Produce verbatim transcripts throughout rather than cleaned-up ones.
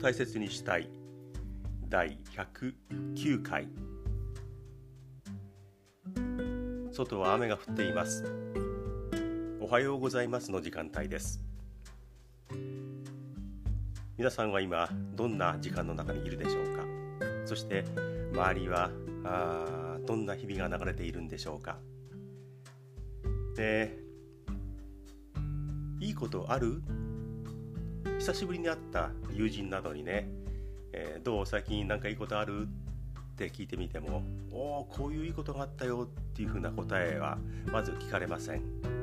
大切にしたいだいひゃくきゅうかい。外は雨が降っています。おはようございますの時間帯です。皆さんは今どんな時間の中にいるでしょうか。そして周りはあどんな日々が流れているんでしょうか。で、いいことある？久しぶりに会った友人などにね、えー、どう最近なんかいいことあるって聞いてみても、おーこういういいことがあったよっていうふうな答えはまず聞かれません。う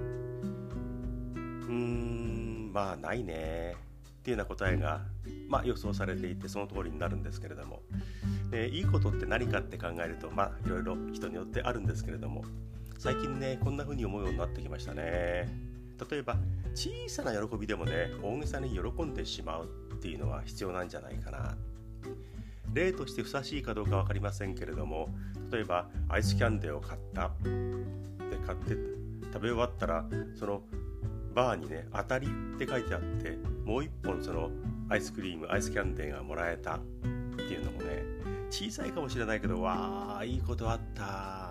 ーんまあないねっていうような答えが、まあ、予想されていてその通りになるんですけれども、でいいことって何かって考えると、まあいろいろ人によってあるんですけれども、最近ねこんな風に思うようになってきましたね。例えば小さな喜びでもね大げさに喜んでしまうっていうのは必要なんじゃないかな。例としてふさわしいかどうか分かりませんけれども、例えばアイスキャンデーを買ったで買って食べ終わったらそのバーにね当たりって書いてあって、もう一本そのアイスクリームアイスキャンデーがもらえたっていうのもね、小さいかもしれないけど、わーいいことあった、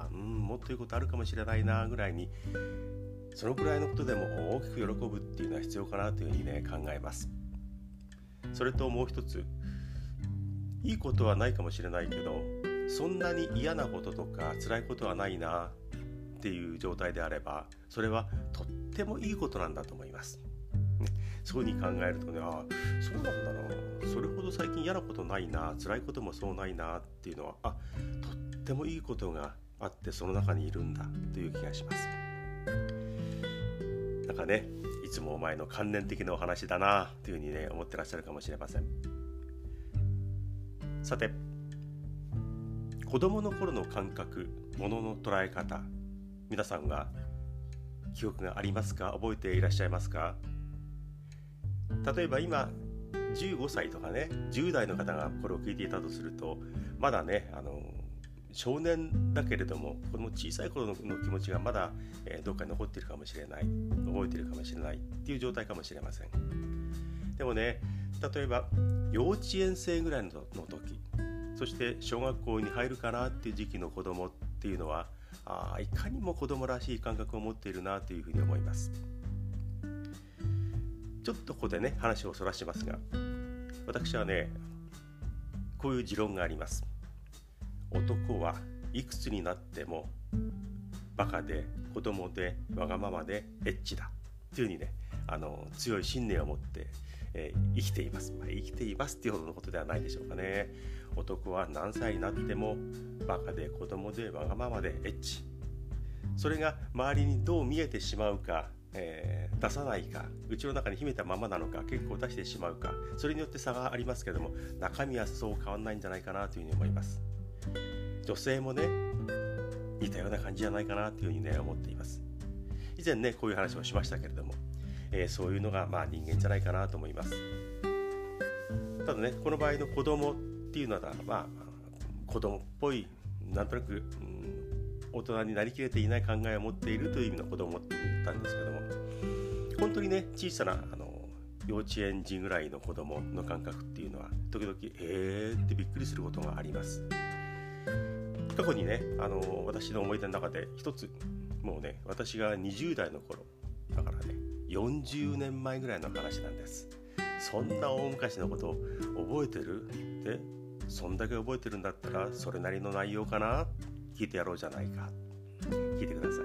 うんもっといいことあるかもしれないなぐらいに、そのくらいのことでも大きく喜ぶっていうのは必要かなというふうにね考えます。それともう一つ、いいことはないかもしれないけど、そんなに嫌なこととか辛いことはないなっていう状態であれば、それはとってもいいことなんだと思います、ね、そういうふうに考えるとね、あそうなんだな、それほど最近嫌なことないな、辛いこともそうないなっていうのは、あとってもいいことがあってその中にいるんだという気がします。なんかね、いつもお前の観念的なお話だなというふうにね思ってらっしゃるかもしれません。さて、子供の頃の感覚、ものの捉え方、皆さんは記憶がありますか？覚えていらっしゃいますか？例えば今じゅうごさいとかねじゅう代の方がこれを聞いていたとすると、まだねあの少年だけれども、この小さい頃の気持ちがまだ、えー、どっかに残っているかもしれない、覚えているかもしれないっていう状態かもしれません。でもね、例えば幼稚園生ぐらいの時、そして小学校に入るかなっていう時期の子供っていうのは、あいかにも子供らしい感覚を持っているなというふうに思います。ちょっとここでね話をそらしますが、私はねこういう持論があります。男はいくつになってもバカで子供でわがままでエッチだというふうにね、あの強い信念を持って、えー、生きています、まあ、生きていますっていうほどのことではないでしょうかね。男は何歳になってもバカで子供でわがままでエッチ、それが周りにどう見えてしまうか、えー、出さないか、うちの中に秘めたままなのか、結構出してしまうか、それによって差がありますけども、中身はそう変わらないんじゃないかなというふうに思います。女性もね似たような感じじゃないかなというふうにね思っています。以前ねこういう話をしましたけれども、えー、そういうのがまあ人間じゃないかなと思います。ただね、この場合の子供っていうのはまあ子供っぽい、なんとなく、うん、大人になりきれていない考えを持っているという意味の子供って言ったんですけども、本当にね小さなあの幼稚園児ぐらいの子供の感覚っていうのは時々えーってびっくりすることがあります。過去にねあの私の思い出の中で一つ、もうね私がにじゅう代の頃だからねよんじゅうねんまえぐらいの話なんです。そんな大昔のことを覚えてる？でそんだけ覚えてるんだったらそれなりの内容かな、聞いてやろうじゃないか。聞いてください。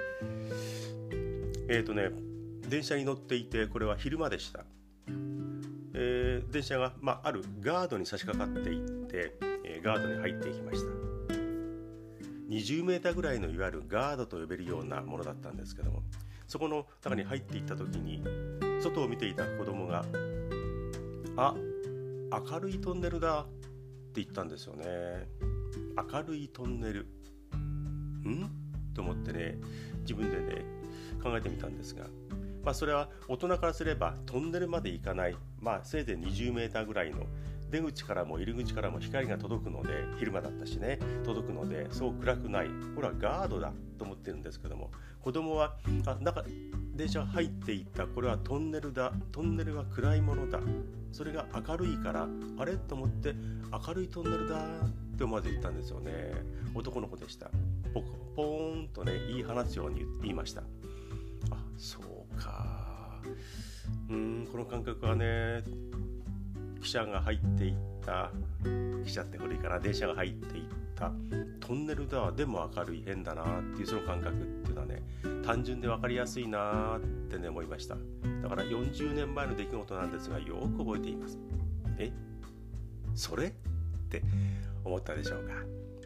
えーとね電車に乗っていて、これは昼間でした。えー、電車が、まあ、あるガードに差し掛かっていって、えー、ガードに入っていきました。にじゅうメーターぐらいのいわゆるガードと呼べるようなものだったんですけども、そこの中に入っていった時に外を見ていた子供が、あ、明るいトンネルだって言ったんですよね。明るいトンネルんと思ってね自分でね考えてみたんですが、まあそれは大人からすればトンネルまで行かない、まあせいぜいにじゅうメーターぐらいの出口からも入り口からも光が届くので、昼間だったしね、届くのでそう暗くない、これはガードだと思ってるんですけども、子供はあなんか電車入っていった、これはトンネルだ、トンネルは暗いものだ、それが明るいからあれと思って、明るいトンネルだって思わず言ったんですよね。男の子でした。ポコポーンとね言い放つように言いました。あ、そうか、うーんこの感覚はね、汽車が入っていった、汽車って古いかな、電車が入っていったトンネルだ、でも明るい、変だなっていうその感覚っていうのはね、単純で分かりやすいなってね思いました。だからよんじゅうねんまえの出来事なんですが、よく覚えています。えそれって思ったでしょうか。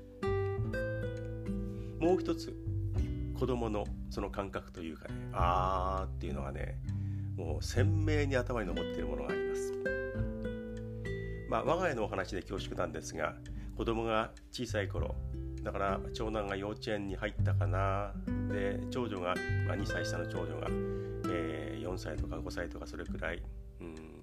もう一つ、子供のその感覚というかね、あーっていうのはね、もう鮮明に頭に残っているものがあります。まあ、我が家のお話で恐縮なんですが、子供が小さい頃、だから長男が幼稚園に入ったかな、で長女が、まあ、にさい下の長女が、えー、よんさいとかごさいとかそれくらい、うん、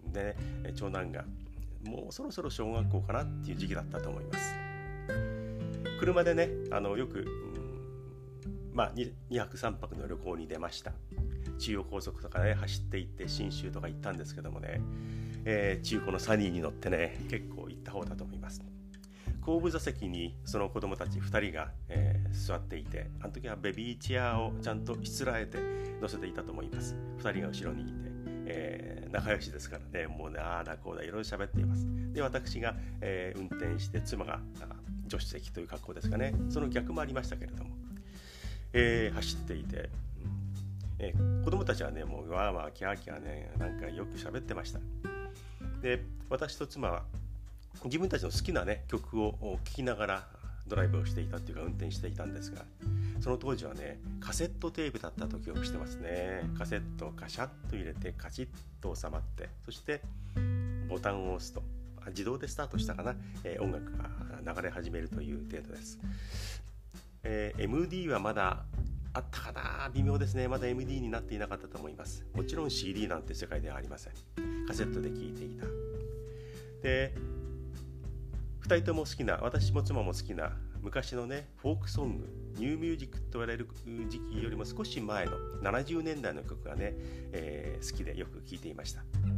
で、ね、長男がもうそろそろ小学校かなっていう時期だったと思います。車でね、あのよく、うんまあ、にはくさんぱくの旅行に出ました。中央高速とかね走って行って信州とか行ったんですけどもね、えー、中古のサニーに乗ってね結構行った方だと思います。後部座席にその子供たちふたりが、えー、座っていて、あの時はベビーチェアをちゃんとしつらえて乗せていたと思います。ふたりが後ろにいて、えー、仲良しですからね、もうねああだこうだいろいろ喋っています。で私が、えー、運転して、妻が助手席という格好ですかね、その逆もありましたけれども、えー、走っていて、えー、子供たちはねもうわーわーキャーキャーねなんかよく喋ってました。で私と妻は自分たちの好きなね曲を聴きながらドライブをしていたっていうか運転していたんですが、その当時はねカセットテープだったと記憶してますね。カセットをカシャッと入れてカチッと収まって、そしてボタンを押すと自動でスタートしたかな、えー、音楽が流れ始めるという程度です。えー、エムディー はまだあったかな、微妙ですね。まだ エムディー になっていなかったと思います。もちろん シーディー なんて世界ではありません。カセットで聴いていた。でふたりとも好きな、私も妻も好きな昔のねフォークソング、ニューミュージックと言われる時期よりも少し前のななじゅうねんだいの曲がね、えー、好きでよく聴いていました。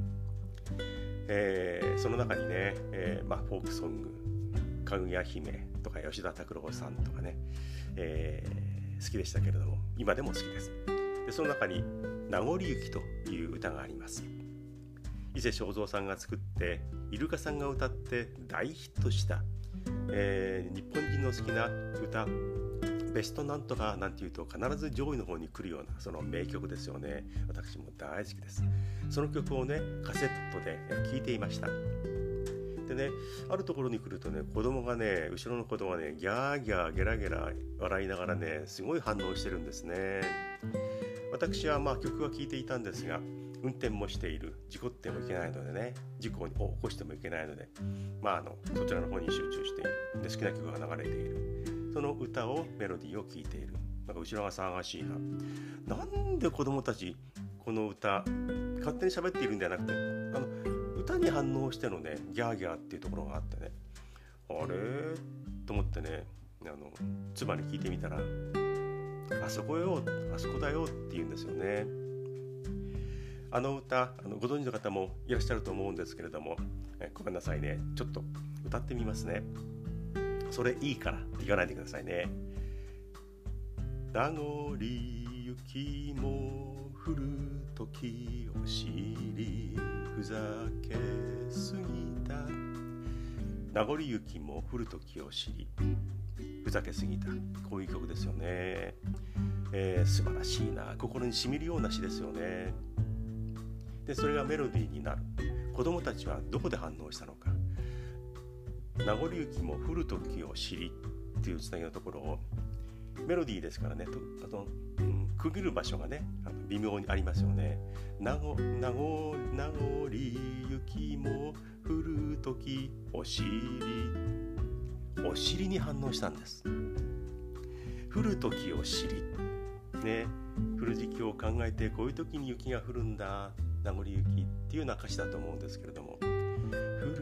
えー、その中にね、えーまあ、フォークソング、かぐや姫とか吉田拓郎さんとかね、えー、好きでしたけれども、今でも好きです。でその中に名残雪という歌があります。伊勢正三さんが作って、イルカさんが歌って大ヒットした、えー、日本人の好きな歌、ベストなんとかなんていうと必ず上位の方に来るようなその名曲ですよね。私も大好きです。その曲をねカセットで聴いていました。でね、あるところに来るとね、子供がね、後ろの子供がねギャーギャーゲラゲラ笑いながらねすごい反応してるんですね。私はまあ曲は聴いていたんですが、運転もしている、事故ってもいけないのでね、事故を起こしてもいけないので、まあ、あのそちらの方に集中している。で好きな曲が流れている、その歌をメロディーを聴いている。なんか後ろが騒がしいな、なんで子供たちこの歌勝手に喋っているんではなくて、あの歌に反応してのねギャーギャーっていうところがあってね、あれと思ってね、あの妻に聞いてみたら、あそこよ、あそこだよって言うんですよね。あの歌、あのご存知の方もいらっしゃると思うんですけれども、えごめんなさいね、ちょっと歌ってみますね。それいいからって言わないでくださいね。名残雪も降る時を知り、ふざけすぎた。名残雪も降る時を知り、ふざけすぎた。こういう曲ですよね。えー、素晴らしいな、心に染みるような詩ですよね。でそれがメロディーになる。子供たちはどこで反応したのか。名残雪も降る時を知りっていうつなぎのところを、メロディーですからね、とあと、うん、区切る場所がねあの微妙にありますよね。名残名残名残雪も降る時お尻、お尻に反応したんです。降る時を知りね、降る時期を考えて、こういう時に雪が降るんだ、名残雪っていうような歌詞だと思うんですけれども、降る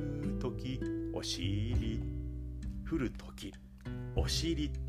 ときお尻、降るときお尻ね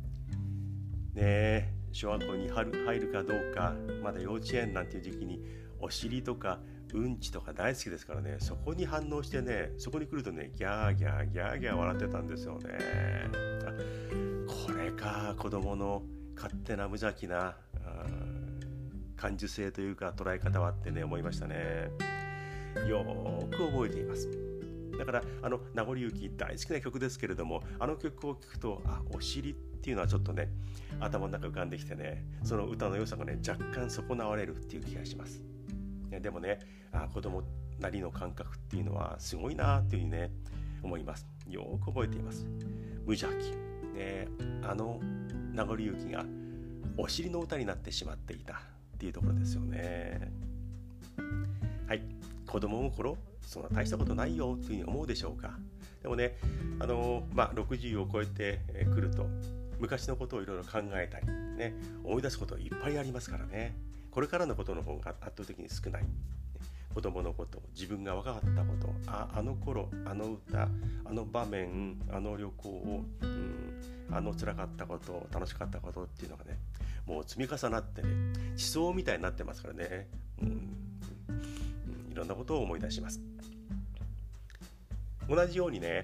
え、小学校に入るかどうか、まだ幼稚園なんていう時期にお尻とかうんちとか大好きですからね、そこに反応してね、そこに来るとね、ギャーギャーギャーギャー笑ってたんですよね。これか、子供の勝手な無邪気な感受性というか捉え方はってね、思いましたね。よーく覚えています。だからあの名残雪大好きな曲ですけれども、あの曲を聴くと、あ、お尻っていうのはちょっとね、頭の中浮かんできてね、その歌の良さがね、若干損なわれるっていう気がします。でもね、あ、子供なりの感覚っていうのはすごいなっていうふうにね、思います。よく覚えています。無邪気、ね、あの名残雪がお尻の歌になってしまっていたっていうところですよね。はい、子供の頃そんな大したことないよっていうふうに思うでしょうか。でもね、あのまあ、ろくじゅうを超えてくると昔のことをいろいろ考えたり、ね、思い出すこといっぱいありますからね。これからのことの方が圧倒的に少ない。子供のこと、自分が若かったこと、あ、あの頃、あの歌、あの場面、あの旅行、うん、あの辛かったこと、楽しかったことっていうのがね、もう積み重なってね、地層みたいになってますからね、うんうんうん、いろんなことを思い出します。同じようにね、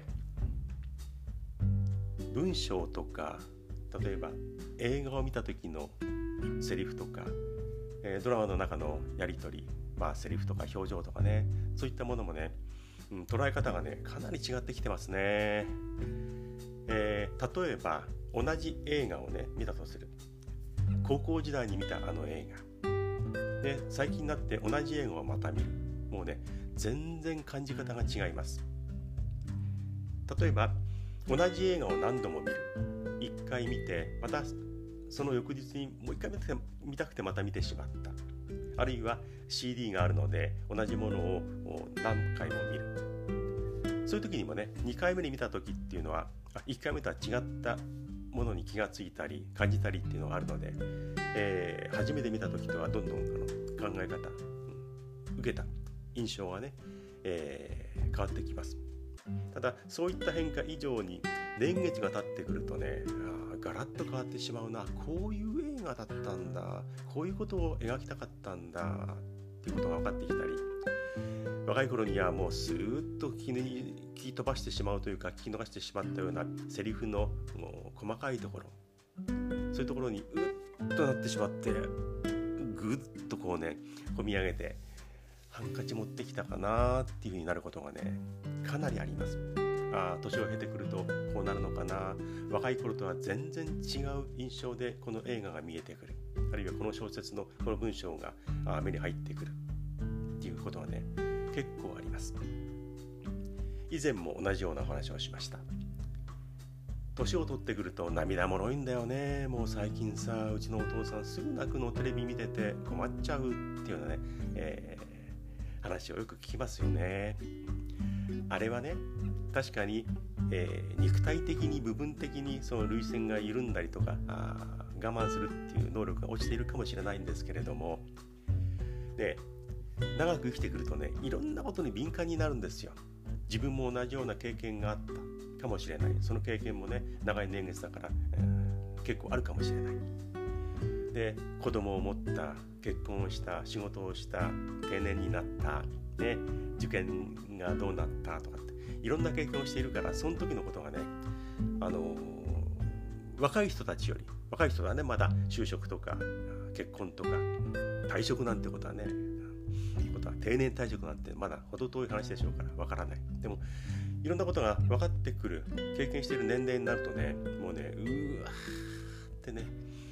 文章とか、例えば映画を見た時のセリフとか、えー、ドラマの中のやり取り、まあ、セリフとか表情とかね、そういったものもね、うん、捉え方がね、かなり違ってきてますね。えー、例えば同じ映画をね見たとする。高校時代に見たあの映画で、最近になって同じ映画をまた見る。もうね、全然感じ方が違います。例えば同じ映画を何度も見る。一回見てまたその翌日にもう一回見て見たくてまた見てしまった。あるいは シーディー があるので同じものを何回も見る。そういう時にもね、にかいめに見た時っていうのは、いっかいめとは違ったものに気がついたり感じたりっていうのがあるので、えー、初めて見た時とはどんどんあの考え方、うん、受けた印象がね、えー、変わってきます。ただそういった変化以上に年月が経ってくるとね、あ、ガラッと変わってしまうな、こういう映画だったんだ、こういうことを描きたかったんだっていうことが分かってきたり、若い頃にはもうスーッと聞き, 聞き飛ばしてしまうというか、聞き逃してしまったようなセリフのもう細かいところ、そういうところにうっとなってしまって、ぐっとこうね込み上げてハンカチ持ってきたかなっていう風になることがね、かなりあります。あ、年を経てくるとこうなるのかな、若い頃とは全然違う印象でこの映画が見えてくる、あるいはこの小説のこの文章が目に入ってくるっていうことはね、結構あります。以前も同じようなお話をしました。年を取ってくると涙もろいんだよね。もう最近さ、うちのお父さんすぐ泣くの、テレビ見てて困っちゃうっていうようなね、えー、話をよく聞きますよね。あれはね、確かに、えー、肉体的に部分的にその涙腺が緩んだりとか、あ我慢するっていう能力が落ちているかもしれないんですけれども、で長く生きてくるとね、いろんなことに敏感になるんですよ。自分も同じような経験があったかもしれない。その経験もね、長い年月だから、えー、結構あるかもしれない。で、子供を持った、結婚をした、仕事をした、定年になった、ね、受験がどうなったとかって、いろんな経験をしているから、その時のことがね、あのー、若い人たちより、若い人はね、まだ就職とか結婚とか退職なんてことはね、ことは定年退職なんてまだ程遠い話でしょうからわからない。でもいろんなことが分かってくる、経験している年齢になるとね、もうね、うーわーってね、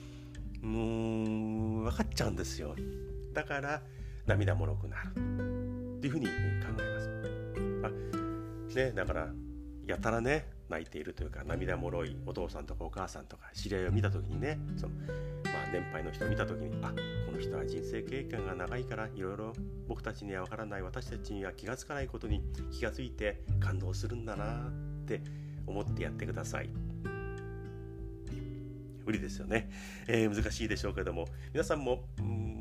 もう分かっちゃうんですよ。だから涙もろくなるっていうふうに考えます。あ、ね、だからやたらね泣いているというか、涙もろいお父さんとかお母さんとか知り合いを見たときにね、その、まあ、年配の人を見たときに、あ、この人は人生経験が長いから、いろいろ僕たちには分からない、私たちには気がつかないことに気がついて感動するんだなって思ってやってください。無理ですよね、えー、難しいでしょうけども、皆さんもうーん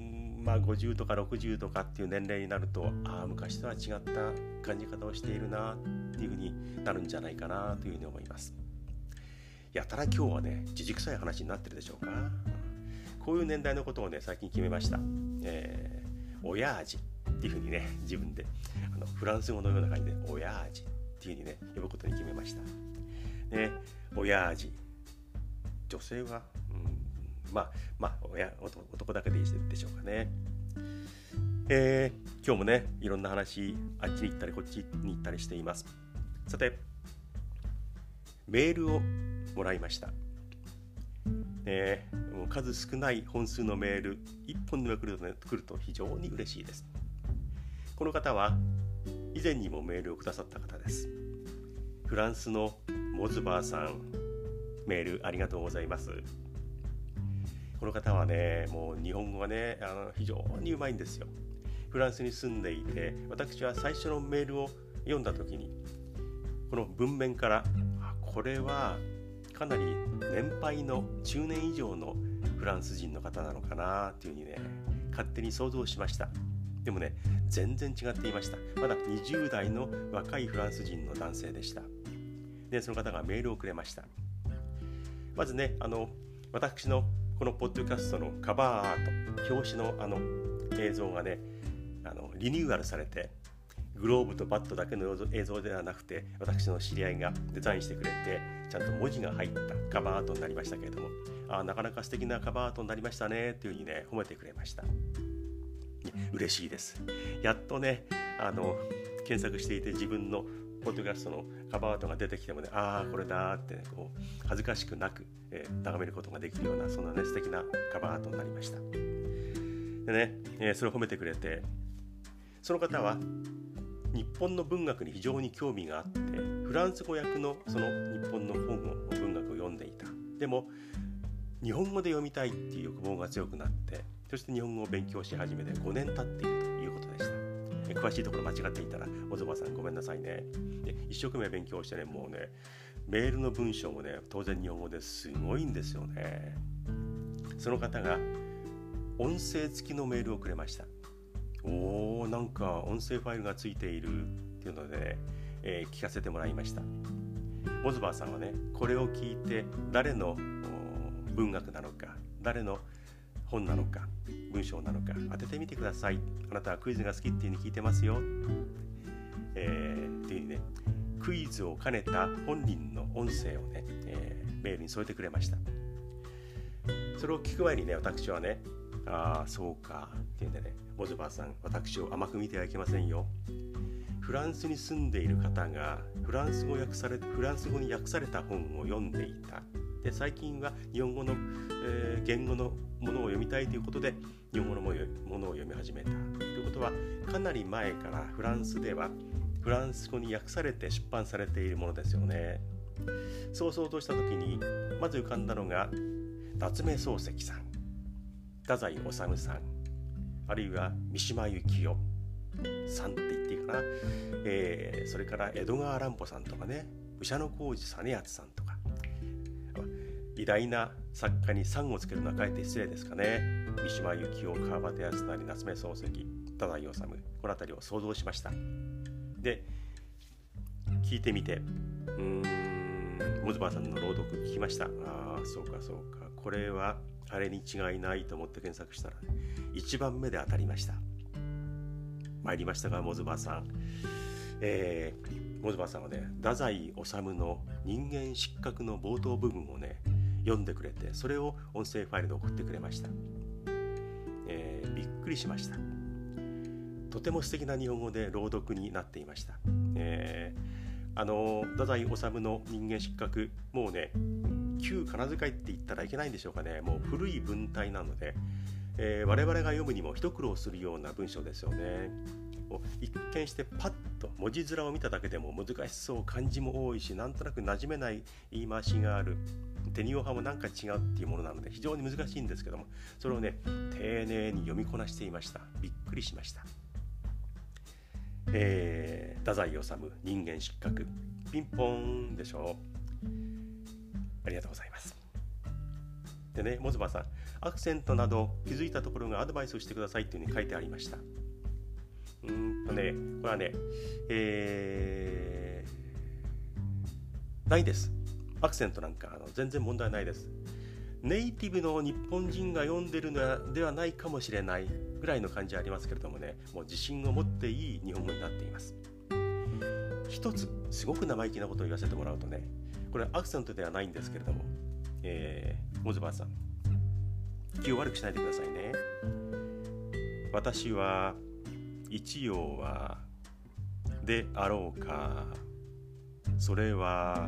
まあごじゅうとかろくじゅうとかっていう年齢になると、ああ昔とは違った感じ方をしているなっていうふうになるんじゃないかなというふうに思います。やたら今日はねじじくさい話になってるでしょうか。こういう年代のことをね最近決めました。えー、親味っていうふうにね自分であのフランス語のような感じで親味っていうふうにね呼ぶことに決めました。ね、親味、女性は、うん、まあまあ親 男, 男だけでいいでしょうかね。えー、今日もねいろんな話あっちに行ったりこっちに行ったりしています。さてメールをもらいました。ね、もう数少ない本数のメールいっぽんでも来ると、ね、来ると非常に嬉しいです。この方は以前にもメールをくださった方です。フランスのモズバーさん、メールありがとうございます。この方はねもう日本語がねあの非常にうまいんですよ。フランスに住んでいて、私は最初のメールを読んだ時にこの文面からこれはかなり年配の中年以上のフランス人の方なのかなというふうにね勝手に想像しました。でもね全然違っていました。まだにじゅう代の若いフランス人の男性でした。でその方がメールをくれました。まずねあの私のこのポッドキャストのカバーアート、表紙のあの映像がねあのリニューアルされて、グローブとバットだけの映像ではなくて私の知り合いがデザインしてくれてちゃんと文字が入ったカバーアートになりましたけれども、あなかなか素敵なカバーアートになりましたねというふうにね褒めてくれました。嬉しいです。やっとねあの検索していて自分のポッドキャストのカバーアートが出てきてもね、ああこれだって、ね、こう恥ずかしくなく、えー、眺めることができるようなそんなね素敵なカバーアートになりました。でね、えー、それを褒めてくれて、その方は日本の文学に非常に興味があって、フランス語訳のその日本の本を文学を読んでいた。でも日本語で読みたいっていう欲望が強くなって、そして日本語を勉強し始めてごねん経っているということでした。詳しいところ間違っていたらおぞばさんごめんなさいね。で一生懸命勉強してね、もうねメールの文章もね当然日本語ですごいんですよね。その方が音声付きのメールをくれました。おーなんか音声ファイルがついているっていうので、ねえー、聞かせてもらいました。モズバーさんはねこれを聞いて誰の文学なのか誰の本なのか文章なのか当ててみてください。あなたはクイズが好きっていう風に聞いてますよ、えー、っていうねクイズを兼ねた本人の音声をね、えー、メールに添えてくれました。それを聞く前にね私はねああそうかっていうんでね、モズバーさん私を甘く見てはいけませんよ。フランスに住んでいる方がフランス語訳されフランス語に訳された本を読んでいた。で最近は日本語の、えー、言語のものを読みたいということで日本語のものを読み始めたということは、かなり前からフランスではフランス語に訳されて出版されているものですよね。そう想像した時にまず浮かんだのが夏目漱石さん、太宰治さん、あるいは三島由紀夫さんって言っていいかな、えー、それから江戸川乱歩さんとかね、武者小路実篤さんとか、偉大な作家にさんをつけるのはかえって失礼ですかね。三島由紀夫、川端康成、夏目漱石、太宰治、この辺りを想像しました。で聞いてみて、うーんモズバーさんの朗読聞きました。ああそうかそうか、これはあれに違いないと思って検索したら、ね、いちばんめで当たりました。参りましたがモズバーさん、えー、モズバーさんはね太宰治の人間失格の冒頭部分をね読んでくれて、それを音声ファイルで送ってくれました。えー、びっくりしました。とても素敵な日本語で朗読になっていました。えー、あの太宰治の人間失格、もうね旧仮名遣いって言ったらいけないんでしょうかね。もう古い文体なので、えー、我々が読むにも一苦労するような文章ですよね。一見してパッと文字面を見ただけでも難しそう、漢字も多いし、なんとなく馴染めない言い回しがある、手におはもなんか違うっていうものなので非常に難しいんですけども、それをね丁寧に読みこなしていました。びっくりしました。えー、太宰治人間失格、ピンポンでしょう。ありがとうございます。でねモズバーさん、 アクセントなど気づいたところがアドバイスをしてくださいというふうに書いてありました。うーんとねこれはね、えー、ないです。アクセントなんかあの全然問題ないです。ネイティブの日本人が読んでるのではないかもしれないぐらいの感じありますけれどもね、もう自信を持っていい日本語になっています。一つすごく生意気なことを言わせてもらうとね、これアクセントではないんですけれども、えー、モズバーさん気を悪くしないでくださいね。私は一葉はであろうか、それは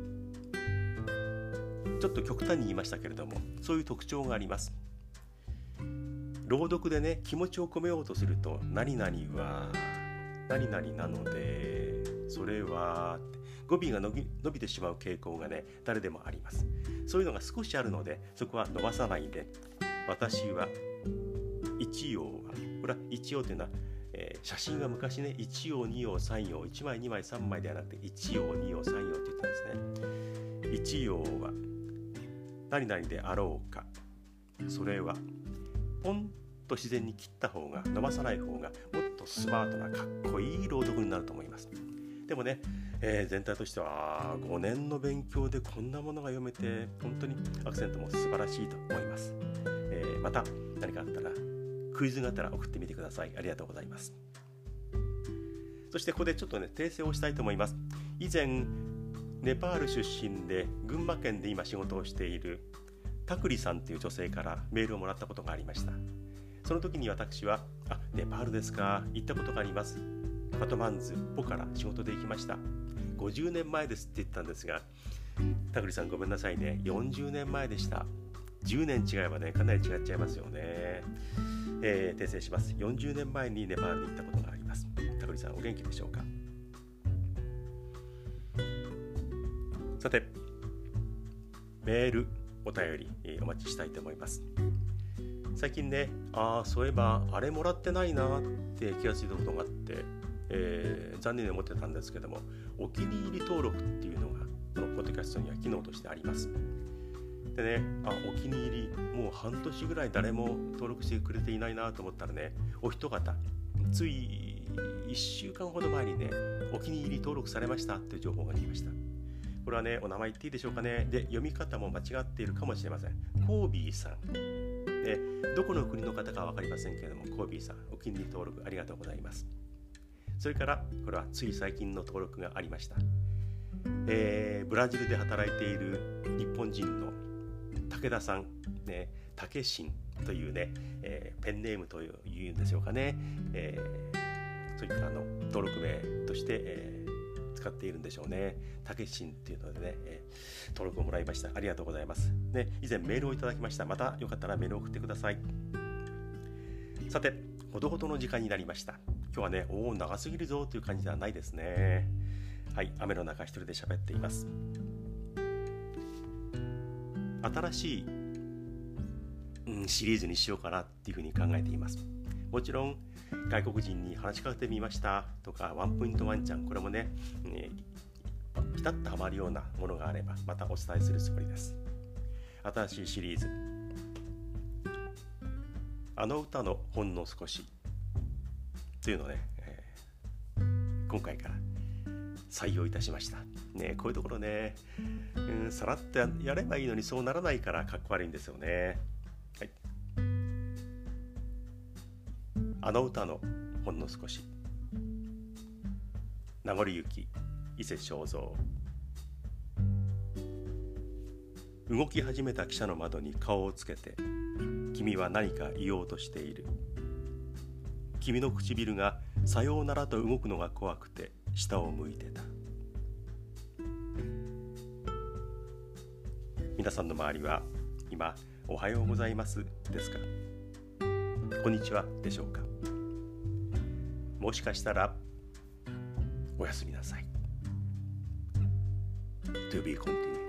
ちょっと極端に言いましたけれども、そういう特徴があります。朗読でね気持ちを込めようとすると、何々は何々なのでそれは語尾が伸び、伸びてしまう傾向がね誰でもあります。そういうのが少しあるので、そこは伸ばさないで、私は一葉は、これは一葉というのは、えー、写真が昔ね一葉二葉三葉、いちまいにまいさんまいではなくて一葉二葉三葉って言ったんですね。一葉は何々であろうか、それはポンと自然に切った方が、伸ばさない方がもっとスマートなかっこいい朗読になると思います。でもね、えー、全体としてはごねんの勉強でこんなものが読めて、本当にアクセントも素晴らしいと思います。えー、また何かあったら、クイズがあったら送ってみてください。ありがとうございます。そしてここでちょっとね訂正をしたいと思います。以前ネパール出身で群馬県で今仕事をしているタクリさんという女性からメールをもらったことがありました。その時に私は、あ、ネパールですか、行ったことがあります。カトマンズ、ポから仕事で行きました。ごじゅうねんまえですって言ったんですが、タクリさんごめんなさいね、よんじゅうねんまえでした。じゅうねん違えばねかなり違っちゃいますよね。えー、訂正します。よんじゅうねんまえにネパールに行ったことがあります。タクリさんお元気でしょうか。さて、メールお便り、えー、お待ちしたいと思います。最近ね、ああそういえばあれもらってないなって気がついたことがあって、えー、残念に思ってたんですけども、お気に入り登録っていうのがこのポッドキャストには機能としてあります。でね、あ、お気に入りもう半年ぐらい誰も登録してくれていないなと思ったらね、お一方ついいっしゅうかんほど前にね、お気に入り登録されましたっていう情報が来ました。これはね、お名前言っていいでしょうかね。で、読み方も間違っているかもしれません。コービーさん、ね、どこの国の方かは分かりませんけれども、コービーさんお気に入り登録ありがとうございます。それからこれはつい最近の登録がありました。えー、ブラジルで働いている日本人の武田さん、ね、たけしんというね、えー、ペンネームというんでしょうかね、えー、そういったあの登録名として、えー、使っているんでしょうね。たけしんっていうのでね、えー、登録をもらいました。ありがとうございます、ね、以前メールをいただきました。またよかったらメールを送ってください。さて、ほどほどの時間になりました。今日はね、おお長すぎるぞという感じではないですね。はい、雨の中一人で喋っています。新しい、うん、シリーズにしようかなっていうふうに考えています。もちろん外国人に話しかけてみましたとか、ワンポイントワンちゃん、これもね、ねピタッとはまるようなものがあればまたお伝えするつもりです。新しいシリーズ、あの歌のほんの少しというのをね、えー、今回から採用いたしました、ね、こういうところね、うん、さらっと や, やればいいのにそうならないからかっこ悪いんですよね。はい、あの歌のほんの少し、名残雪、伊勢正蔵。動き始めた汽車の窓に顔をつけて、君は何か言おうとしている。君の唇がさようならと動くのが怖くて下を向いてた。皆さんの周りは今おはようございますですか、こんにちはでしょうか。もしかしたらおやすみなさい。To be continued。